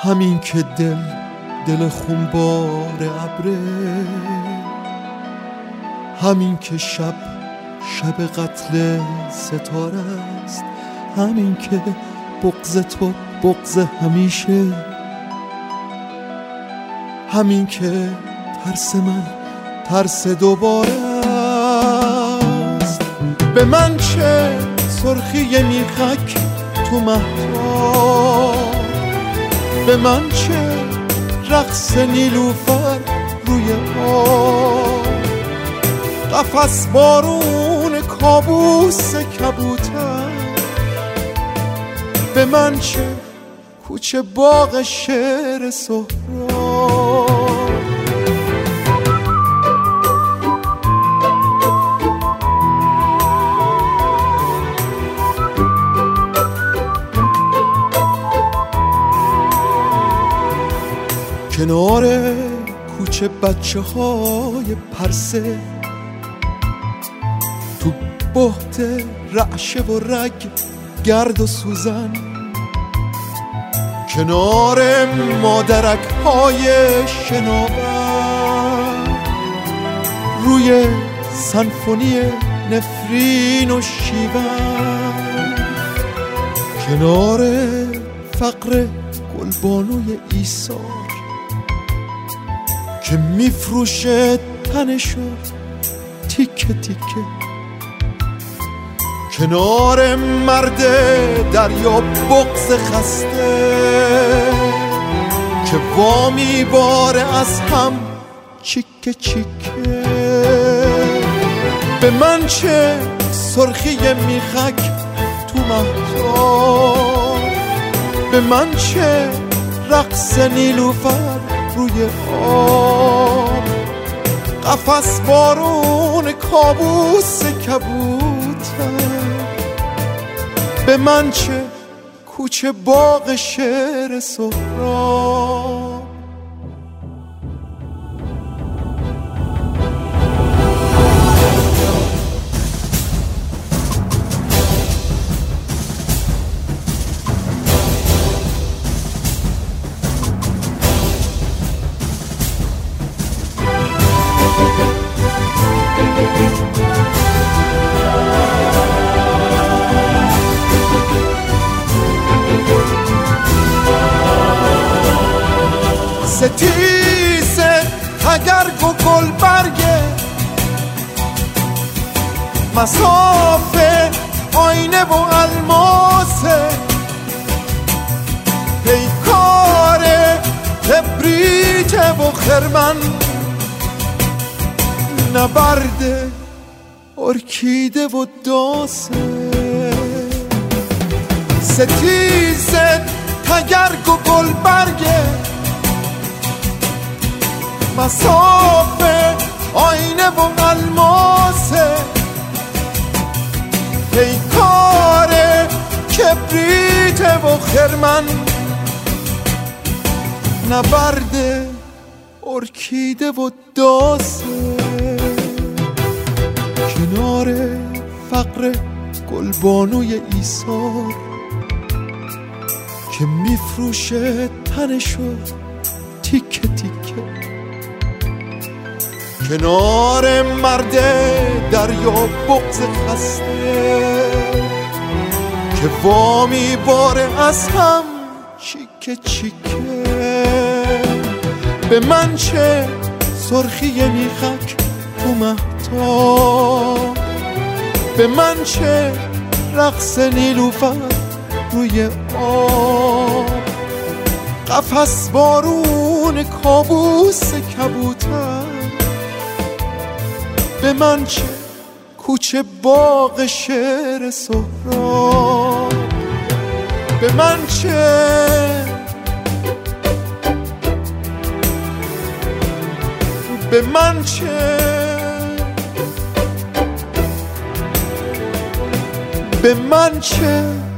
همین که دل خونبار ابره، همین که شب قتل ستاره است، همین که بغض تو بغض همیشه، همین که ترس من ترس دوباره است. به من چه سرخی میخک تو مهتاب، به من چه رقص نیلوفر روی آب، قفس بارون کابوس کبوتر، به من چه کوچه باغ شعر سهراب. کنار کوچه بچه های پرسه، تو بهت رعشه و رگ گرد و سوزن، کنار مادرک های شناور، روی سنفونی نفرین و شیون، کنار فقر گلبانوی ایثار که میفروشه تنشو تیکه تیکه، کنار مرد دریا بغض خسته که وامی باره از هم چیکه چیکه. به من چه سرخی میخک تو مهتاب، به من چه رقص نیلوفر روی آب، قفس بارون کابوس کبوتر، به من چه کوچه باغ شعر سهراب. ستیز تگرگ و گلبرگه، مسافه آینه و الماسه، پیکار کبریت و خرمن، نبرد ارکیده و داسه. ستیز تگرگ و گلبرگه، مسافه آینه و الماسه، پیکار کبریت و خرمن، نبرد ارکیده و داسه، کنار فقر گلبانوی ایثار که میفروشه تنشو تیکه تیکه، کنار مرد دریا بغض خسته که وامی باره از هم چیکه چیکه. به من چه سرخی میخک تو مهتاب، به من چه رقص نیلوفر روی آب، قفس بارون کابوس کبوتر، به من چه کوچه باغ شعر سهراب. به من چه به من چه به من چه